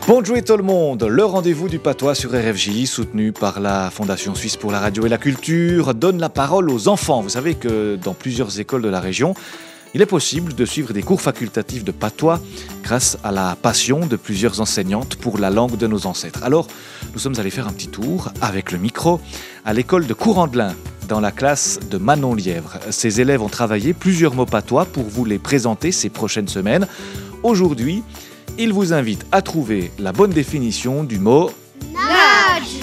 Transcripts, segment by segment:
Bonjour tout le monde, le rendez-vous du patois sur RFJ, soutenu par la Fondation Suisse pour la radio et la culture, donne la parole aux enfants. Vous savez que dans plusieurs écoles de la région, il est possible de suivre des cours facultatifs de patois grâce à la passion de plusieurs enseignantes pour la langue de nos ancêtres. Alors, nous sommes allés faire un petit tour avec le micro à l'école de Courandlin, dans la classe de Manon Lièvre. Ces élèves ont travaillé plusieurs mots patois pour vous les présenter ces prochaines semaines. Aujourd'hui, ils vous invitent à trouver la bonne définition du mot nage.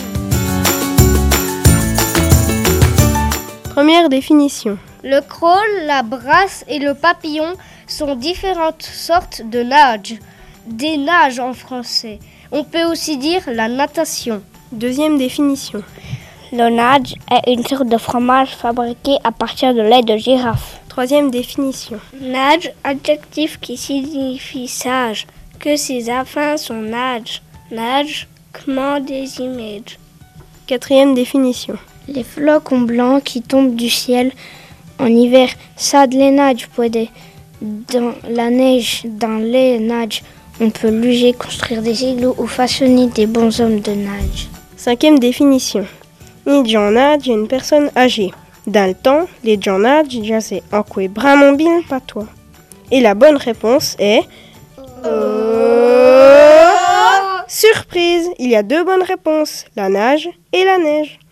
Première définition. Le crawl, la brasse et le papillon sont différentes sortes de nages. Des nages en français. On peut aussi dire la natation. Deuxième définition. Le nage est une sorte de fromage fabriqué à partir de lait de girafe. Troisième définition. Nage, adjectif qui signifie sage. Que ses affins sont nages. Nage, comment des images. Quatrième définition. Les flocons blancs qui tombent du ciel en hiver, ça de les nages puede. Dans la neige, dans les nages, on peut luger, construire des igloos ou façonner des bonshommes de nage. Cinquième définition. Ni John nage est une personne âgée. Dans le temps, les John nage disaient en quoi vraiment bien patois. Et la bonne réponse est surprise, il y a deux bonnes réponses, la nage et la neige.